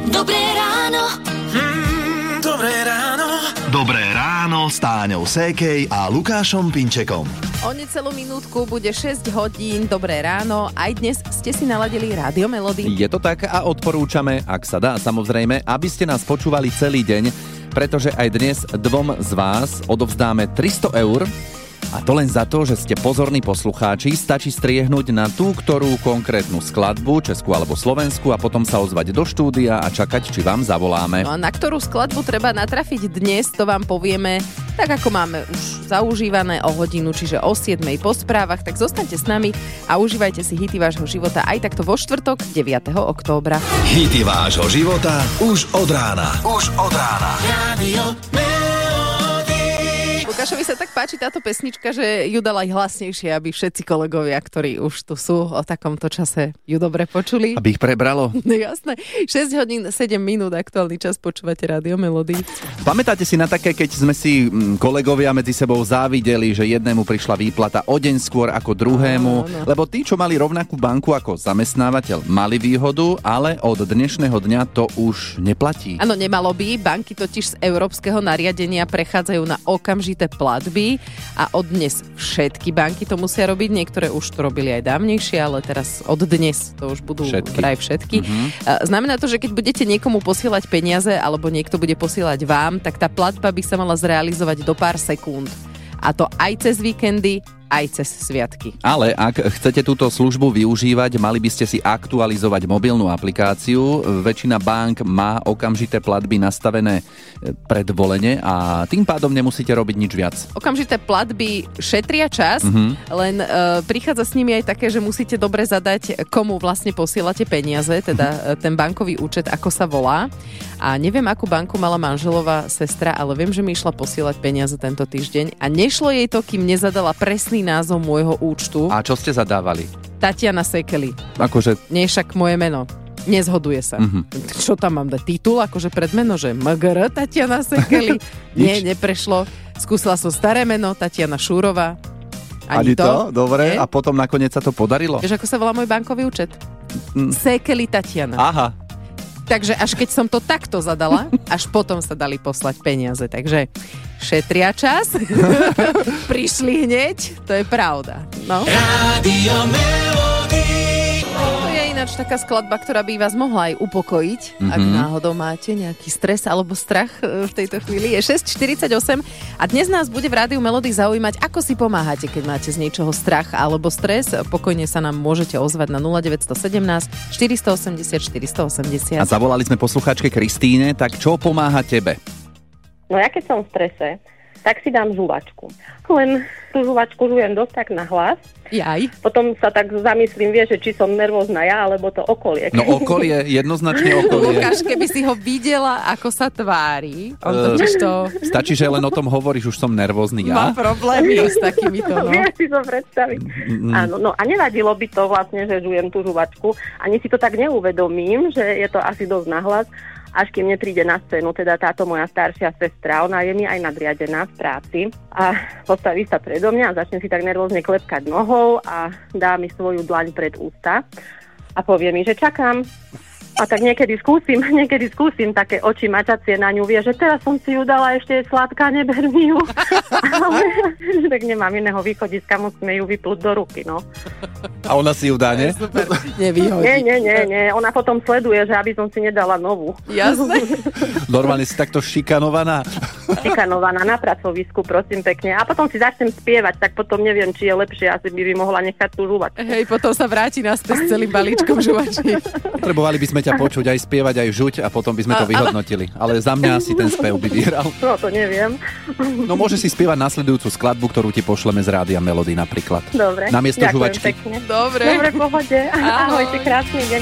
Dobré ráno. Dobré ráno. Dobré ráno s Táňou Sékej a Lukášom Pinčekom. O necelú minútku bude 6 hodín. Dobré ráno. Aj dnes ste si naladili Rádio Melody. Je to tak a odporúčame, ak sa dá samozrejme, aby ste nás počúvali celý deň, pretože aj dnes dvom z vás odovzdáme 300 eur. A to len za to, že ste pozorní poslucháči. Stačí striehnúť na tú, ktorú konkrétnu skladbu, českú alebo slovenskú, a potom sa ozvať do štúdia a čakať, či vám zavoláme. No a na ktorú skladbu treba natrafiť dnes, to vám povieme tak, ako máme už zaužívané o hodinu, čiže o 7:00 po správach. Tak zostaňte s nami a užívajte si hity vášho života aj takto vo štvrtok 9. októbra. Hity vášho života už od rána. Rádio Lukášovi sa tak páči táto pesnička, že ju dal aj hlasnejšie, aby všetci kolegovia, ktorí už tu sú o takomto čase, ju dobre počuli. Aby ich prebralo. No jasné. 6 hodín 7 minút, aktuálny čas, počúvate Rádio Melody. Pamätáte si na také, keď sme si kolegovia medzi sebou závideli, že jednému prišla výplata o deň skôr ako druhému, lebo tí, čo mali rovnakú banku ako zamestnávateľ, mali výhodu, ale od dnešného dňa to už neplatí. Áno, nemalo by. Banky totiž z európskeho nariadenia prechádzajú na okamžité platby a od dnes všetky banky to musia robiť. Niektoré už to robili aj dávnejšie, ale teraz od dnes to už budú vraj všetky. Znamená to, že keď budete niekomu posielať peniaze alebo niekto bude posielať vám, tak tá platba by sa mala zrealizovať do pár sekúnd. A to aj cez víkendy, aj cez sviatky. Ale ak chcete túto službu využívať, mali by ste si aktualizovať mobilnú aplikáciu. Väčšina bank má okamžité platby nastavené predvolene a tým pádom nemusíte robiť nič viac. Okamžité platby šetria čas, len prichádza s nimi aj také, že musíte dobre zadať, komu vlastne posielate peniaze, teda ten bankový účet, ako sa volá. A neviem, akú banku mala manželová sestra, ale viem, že mi išla posielať peniaze tento týždeň a nešlo jej to, kým nezadala presný názov môjho účtu. A čo ste zadávali? Tatiana Sekeli. Akože... Nie však moje meno. Nezhoduje sa. Čo tam mám dať? Titul? Akože predmeno, že MGR Tatiana Sekeli? Nie, neprešlo. Skúsila som staré meno, Tatiana Šúrová. Ani to? Dobre. Nie? A potom nakoniec sa to podarilo? Vieš, ako sa volá môj bankový účet? Sekeli Tatiana. Aha. Takže až keď som to takto zadala, až potom sa dali poslať peniaze. Takže šetria čas. Prišli hneď. To je pravda. No. Rádio Melody. To je ináč taká skladba, ktorá by vás mohla aj upokojiť, ak náhodou máte nejaký stres alebo strach v tejto chvíli. Je 6:48 a dnes nás bude v Rádiu Melody zaujímať, ako si pomáhate, keď máte z niečoho strach alebo stres. Pokojne sa nám môžete ozvať na 0917 480 480. A zavolali sme poslucháčke Kristíne, tak čo pomáha tebe? No ja keď som v strese, tak si dám žuvačku. Len tú žuvačku žujem dosť tak na hlas. Jaj. Potom sa tak zamyslím, že či som nervózna ja, alebo to okolie. No okolie, jednoznačne okolie. Lukáš, keby si ho videla, ako sa tvári, on totiž to... Stačí, že len o tom hovoríš, už som nervózny ja. Má problémy s takýmito, no. Viem si to predstaviť. Áno, no a nevadilo by to vlastne, že žujem tú žuvačku. Ani si to tak neuvedomím, že je to asi dosť nahlas, až kým nepríde na scénu, teda táto moja staršia sestra, ona je mi aj nadriadená v práci a postaví sa predo mňa a začne si tak nervózne klepkať nohou a dá mi svoju dlaň pred ústa a povie mi, že čakám. A tak niekedy skúsim také oči mačacie na ňu, vie, že teraz som si ju dala, ešte je sladká, neber mi ju. Ale tak nemám iného východiska, musíme ju vyplúť do ruky, no. A ona si ju dá, nie? Super, nevyhodí. Nie, ona potom sleduje, že aby som si nedala novú. Jasné. Normálne si takto šikanovaná. Šikanovaná na pracovisku, prosím pekne. A potom si začnem spievať, tak potom neviem, či je lepšie, asi by mohla nechať tú žuvačku. Hej, potom sa vráti naspäť s celým balíčkom žuvačiek. Potrebovali by sme ťa počuť aj spievať, aj žuť a potom by sme to vyhodnotili. Ale za mňa si ten spev by vyhral. No, to neviem. No môže si spievať nasledujúcu skladbu, ktorú ti pošleme z Rádia Melody napríklad. Dobre. Namiesto Ďakujem žuvačky. Pekne. Dobre. Dobre, pohode. Ahojte, krásny deň.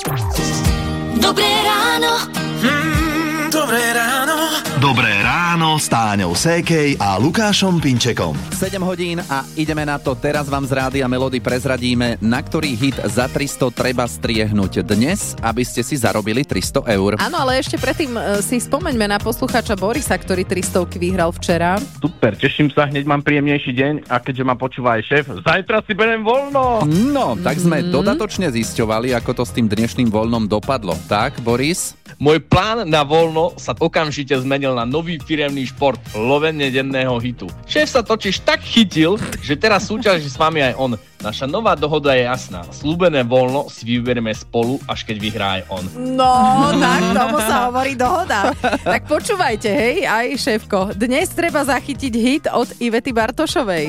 Dobré ráno. Dobré ráno. Dobré ráno ráno s Táňou Sékej a Lukášom Pinčekom. 7 hodín a ideme na to. Teraz vám z Rádia Melody prezradíme, na ktorý hit za 300 treba striehnúť dnes, aby ste si zarobili 300 eur. Áno, ale ešte predtým si spomeňme na poslucháča Borisa, ktorý 300 vyhral včera. Super, teším sa, hneď mám príjemnejší deň a keďže ma počúva aj šéf, zajtra si beriem voľno. No, tak sme dodatočne zisťovali, ako to s tým dnešným voľnom dopadlo. Tak, Boris? Môj plán na voľno sa okamžite zmenil na nový firemný šport, lovenie denného hitu. Šéf sa totiž tak chytil, že teraz súťaží s vami aj on. Naša nová dohoda je jasná. Sľúbené voľno si vyberieme spolu, až keď vyhrá aj on. No, tak tomu sa hovorí dohoda. Tak počúvajte, hej, aj šéfko. Dnes treba zachytiť hit od Ivety Bartošovej.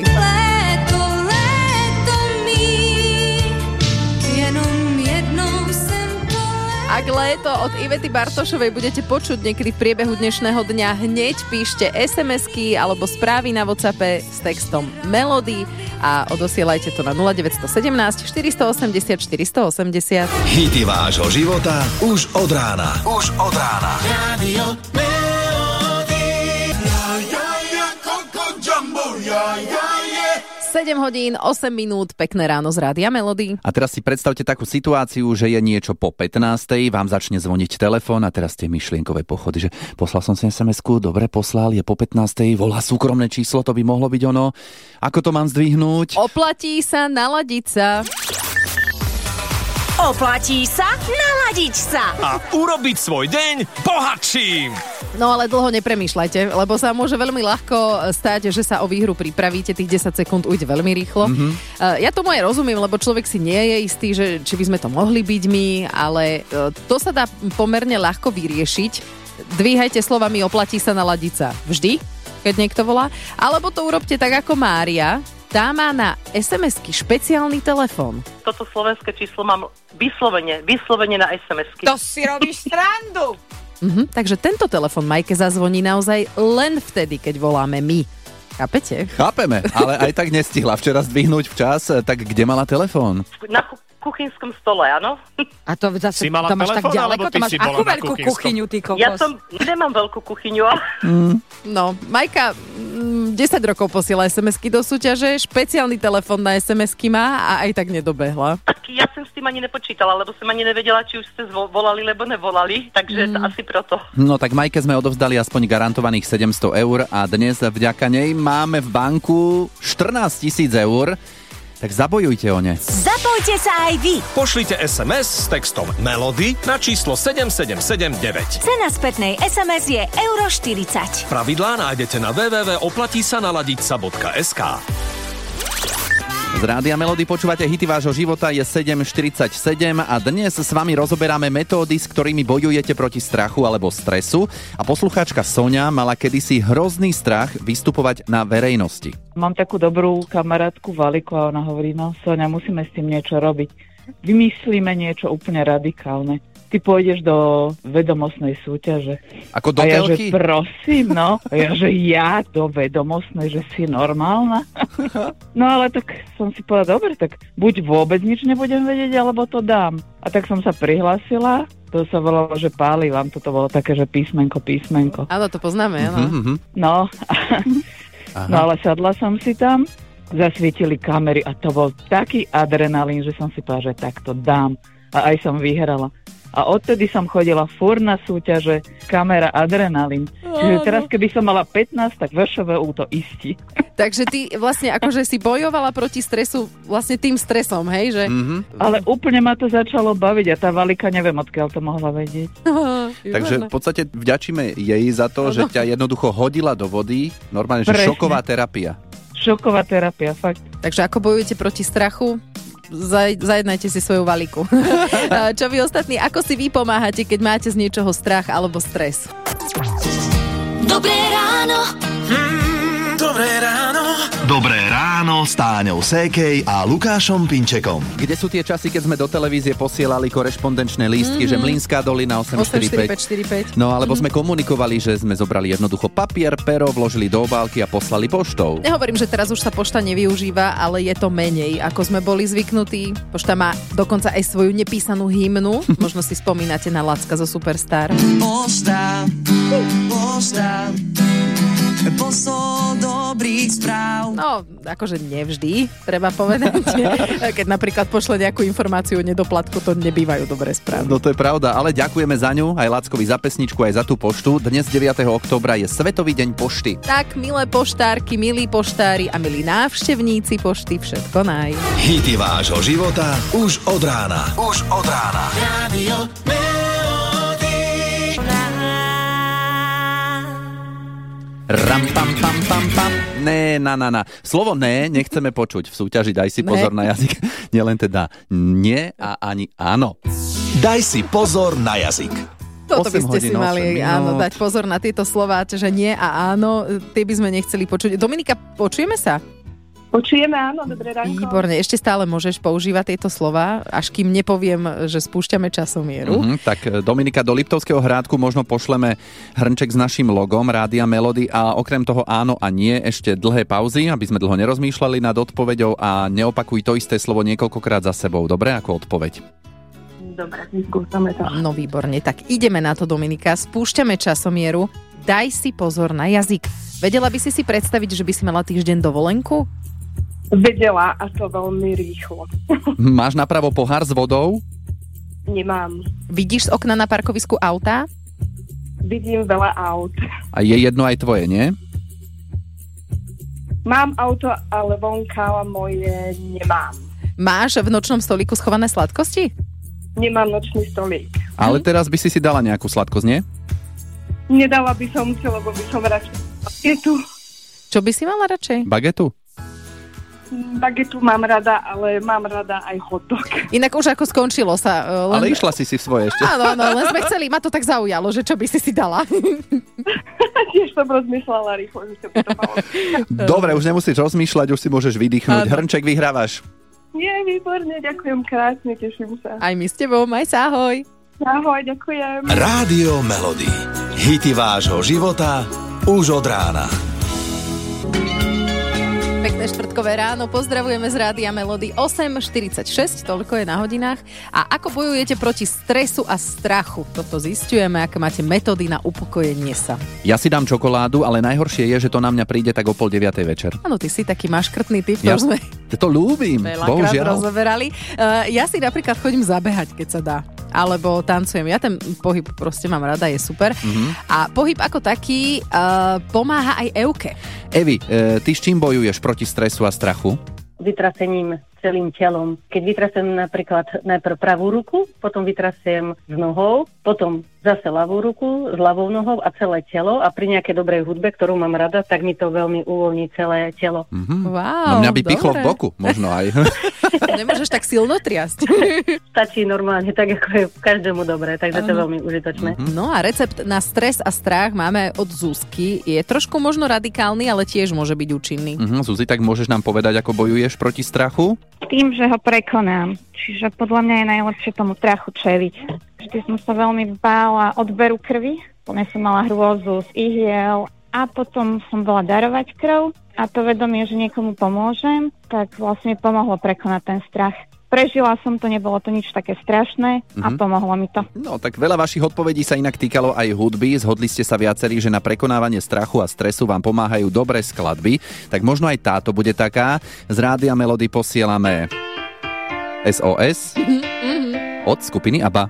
Ak Léto od Ivety Bartošovej budete počuť niekedy v priebehu dnešného dňa, hneď píšte SMS-ky alebo správy na WhatsAppe s textom Melody a odosielajte to na 0917 480 480. Hity vášho života už od rána. Už od rána. Radio Melody. 7 hodín, 8 minút, pekné ráno z Rádia Melody. A teraz si predstavte takú situáciu, že je niečo po 15:00, vám začne zvoniť telefón a teraz tie myšlienkové pochody, že poslal som si SMS-ku, dobre poslal, je po 15:00, volá súkromné číslo, to by mohlo byť ono. Ako to mám zdvihnúť? Oplatí sa naladiť sa. Oplatí sa naladiť sa. A urobiť svoj deň bohatším. No ale dlho nepremýšľajte, lebo sa môže veľmi ľahko stať, že sa o výhru pripravíte, tých 10 sekúnd ujde veľmi rýchlo. Ja tomu aj rozumiem, lebo človek si nie je istý, že či by sme to mohli byť my, ale to sa dá pomerne ľahko vyriešiť. Dvíhajte slovami oplatí sa naladiť sa vždy, keď niekto volá, alebo to urobte tak ako Mária. Tá má na SMS-ky špeciálny telefón. Toto slovenské číslo mám vyslovene na SMS-ky. To si robíš srandu. Takže tento telefón Majke zazvoní naozaj len vtedy, keď voláme my. Chápete? Chápeme, ale aj tak nestihla včera zdvihnúť včas, tak kde mala telefón? Na kuchynskom stole, áno. A to zase Si mala to máš tak telefón, ďaleko, alebo to ty máš si bola akú na veľkú kuchynskom? kuchyňu, ty kokos? Ja nemám veľkú kuchyňu. No, Majka 10 rokov posiela SMS-ky do súťaže, špeciálny telefón na SMS-ky má a aj tak nedobehla. Ja som s tým ani nepočítala, lebo som ani nevedela, či už ste volali, lebo nevolali, takže asi proto. No tak Majke sme odovzdali aspoň garantovaných 700 eur a dnes vďaka nej máme v banku 14 000 eur. Tak zabojujte o ne. Zapojte sa aj vy. Pošlite SMS s textom Melody na číslo 7779. Cena spätnej SMS je €40. Pravidlá nájdete na www.oplatisanaladičsa.sk. Z Rádia Melody počúvate hity vášho života, je 7:47 a dnes s vami rozoberáme metódy, s ktorými bojujete proti strachu alebo stresu. A poslucháčka Soňa mala kedysi hrozný strach vystupovať na verejnosti. Mám takú dobrú kamarátku Valiku a ona hovorí, no Soňa, musíme s tým niečo robiť. Vymyslíme niečo úplne radikálne. Ty pôjdeš do vedomostnej súťaže. Ako do a ja, telky? že prosím, no. A ja do vedomostnej, že si normálna. No ale tak som si povedala, dobre, tak buď vôbec nič nebudem vedieť, alebo to dám. A tak som sa prihlásila. To sa volalo, že pálivam. Toto bolo také, že písmenko. Áno, to poznáme, áno. No, no ale sadla som si tam, zasvietili kamery a to bol taký adrenalín, že som si povedala, že tak to dám. A aj som vyhrala. A odtedy som chodila furt na súťaže kamera adrenalín. Čiže teraz, keby som mala 15, tak VŠVU to istí. Takže ty vlastne akože si bojovala proti stresu vlastne tým stresom, hej? Že... Ale úplne ma to začalo baviť a tá Valika neviem, odkiaľ to mohla vedieť. Takže v podstate vďačíme jej za to, že ťa jednoducho hodila do vody. Normálne, že Presne. šoková terapia. Šoková terapia, fakt. Takže ako bojujete proti strachu? Zajednajte si svoju Valiku. Čo vy ostatní, ako si vy pomáhate, keď máte z niečoho strach alebo stres? Dobré ráno. Dobré ráno. Dobré ráno s Táňou Sékej a Lukášom Pinčekom. Kde sú tie časy, keď sme do televízie posielali korešpondenčné lístky, že Mlynská dolina 845. 84545. No alebo sme komunikovali, že sme zobrali jednoducho papier, pero, vložili do obálky a poslali poštou. Nehovorím, že teraz už sa pošta nevyužíva, ale je to menej, ako sme boli zvyknutí. Pošta má dokonca aj svoju nepísanú hymnu. Možno si spomínate na Lacka zo Superstar. Pošta, posol dobrých správ. No, akože nevždy, treba povedať. Keď napríklad pošle nejakú informáciu o nedoplatku, to nebývajú dobré správy. No to je pravda, ale ďakujeme za ňu, aj Lackovi za pesničku, aj za tú poštu. Dnes 9. októbra je Svetový deň pošty. Tak, milé poštárky, milí poštári a milí návštevníci pošty, všetko naj. Hity vášho života už od rána. Už od rána. Rádio Ram, pam, pam, pam, pam. Né, na. Slovo né nechceme počuť v súťaži. Daj si pozor na jazyk. Nielen teda nie a ani áno. Daj si pozor na jazyk. Toto by ste si mali dať pozor na tieto slová, že nie a áno, tie by sme nechceli počuť. Dominika, počujeme sa? Počujeme, áno, dobré ránko. Výborne, ešte stále môžeš používať tieto slová, až kým nepoviem, že spúšťame časomieru. Tak Dominika, do Liptovského Hrádku možno pošleme hrnček s našim logom Rádia Melody a okrem toho áno a nie ešte dlhé pauzy, aby sme dlho nerozmýšľali nad odpoveďou a neopakuj to isté slovo niekoľkokrát za sebou. Dobre, ako odpoveď? Dobre, skúsame to. No výborne, tak ideme na to, Dominika. Spúšťame časomieru. Daj si pozor na jazyk. Vedela by si predstaviť, že by si mala týždeň dovolenku? Vedela, a to veľmi rýchlo. Máš napravo pohár s vodou? Nemám. Vidíš z okna na parkovisku auta? Vidím veľa aut. A je jedno aj tvoje, nie? Mám auto, ale vonka moje nemám. Máš v nočnom stolíku schované sladkosti? Nemám nočný stolík. Ale teraz by si dala nejakú sladkosť, nie? Nedala by som si, lebo by som radšej bagetu. Čo by si mala radšej? Bagetu? Bagetu mám rada, ale mám rada aj hotdog. Inak už ako skončilo sa. Ale išla si svoje ešte. Áno, len sme chceli, ma to tak zaujalo, že čo by si dala. Tiež som rozmýšľala rýchlo, že by to malo. Dobre, už nemusíš rozmýšľať, už si môžeš vydýchnuť. Hrnček vyhrávaš. Nie, výborne, ďakujem krásne, teším sa. Aj my s tebou, maj sa, ahoj. Ahoj, ďakujem. Rádio Melody. Hity vášho života už od rána. Pekné štvrtkové ráno, pozdravujeme z Rádia Melody 8.46, toľko je na hodinách. A ako bojujete proti stresu a strachu? Toto zisťujeme, aké máte metódy na upokojenie sa. Ja si dám čokoládu, ale najhoršie je, že to na mňa príde tak o 8:30 večer. Áno, ty si taký maškrtný typ, to sme to ľúbim, bohužiaľ. Rozoberali. Ja si napríklad chodím zabehať, keď sa dá. Alebo tancujem. Ja ten pohyb proste mám rada, je super. A pohyb ako taký pomáha aj Euke. Evi, ty s čím bojuješ proti stresu a strachu? Vytrasením celým telom. Keď vytrasem napríklad najprv pravú ruku, potom vytrasem s nohou, potom zase ľavú ruku s ľavou nohou a celé telo a pri nejakej dobrej hudbe, ktorú mám rada, tak mi to veľmi uvoľní celé telo. Wow, no mňa by pichlo v boku, možno aj. Nemôžeš tak silno triasť. Stačí normálne, tak ako je každému dobré, takže to je veľmi užitočné. No a recept na stres a strach máme od Zuzky. Je trošku možno radikálny, ale tiež môže byť účinný. Zuzi, tak môžeš nám povedať, ako bojuješ proti strachu? Tým, že ho prekonám. Čiže podľa mňa je najlepšie tomu strachu čeliť. Vždy som sa veľmi bála odberu krvi. Potom som mala hrôzu z ihiel a potom som bola darovať krv a to vedomie, že niekomu pomôžem, tak vlastne pomohlo prekonať ten strach. Prežila som to, nebolo to nič také strašné a pomohlo mi to. No tak veľa vašich odpovedí sa inak týkalo aj hudby. Zhodli ste sa viacerí, že na prekonávanie strachu a stresu vám pomáhajú dobré skladby. Tak možno aj táto bude taká. Z Rádia Melody posielame SOS od skupiny ABBA.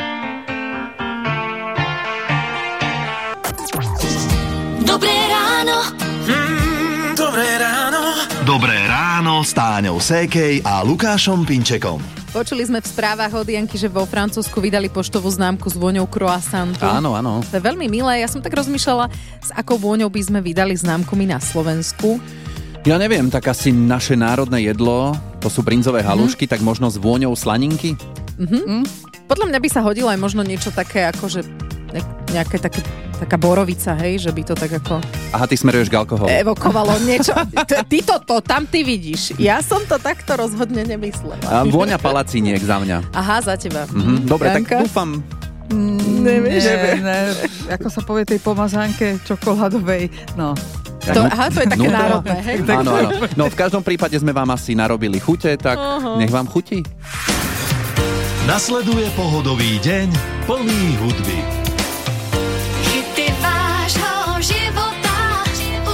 Dobré ráno. Dobré ráno. Dobré ráno s Táňou Sékej a Lukášom Pinčekom. Počuli sme v správach od Janky, že vo Francúzsku vydali poštovú známku s vôňou croissantu. Áno, áno. To je veľmi milé. Ja som tak rozmýšľala, s akou vôňou by sme vydali známku my na Slovensku. Ja neviem, tak asi naše národné jedlo, to sú brinzové halušky, tak možno s vôňou slaninky? Podľa mňa by sa hodilo aj možno niečo také, akože nejaké také, taká borovica, hej, že by to tak ako... Aha, ty smeruješ k alkoholu. Evokovalo niečo. Ty to tam ty vidíš. Ja som to takto rozhodne nemyslela. A vôňa palacíniek za mňa. Aha, za teba. Dobre, Janka? tak dúfam... Nevieš? Ne, ako sa povie tej pomazánke čokoládovej, no... To je také národné, hej? Áno. No v každom prípade sme vám asi narobili chute, tak nech vám chutí. Nasleduje pohodový deň plný hudby. Hity vášho života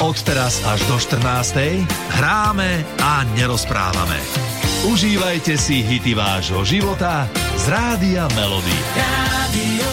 Od teraz až do 14:00 hráme a nerozprávame. Užívajte si hity vášho života z Rádia Melody. Radio